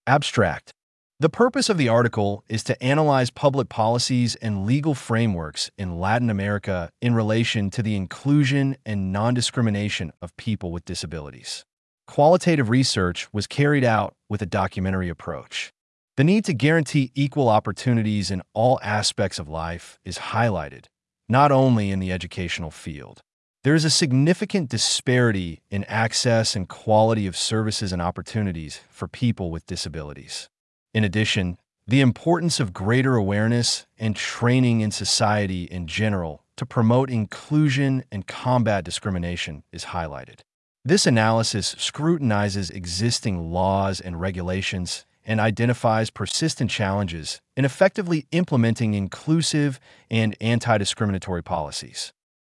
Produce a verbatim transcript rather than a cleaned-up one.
Abstract. The purpose of the article is to analyze public policies and legal frameworks in Latin America in relation to the inclusion and non-discrimination of people with disabilities. Qualitative research was carried out with a documentary approach. The need to guarantee equal opportunities in all aspects of life is highlighted, not only in the educational field. There is a significant disparity in access and quality of services and opportunities for people with disabilities. In addition, the importance of greater awareness and training in society in general to promote inclusion and combat discrimination is highlighted. This analysis scrutinizes existing laws and regulations and identifies persistent challenges in effectively implementing inclusive and anti-discriminatory policies.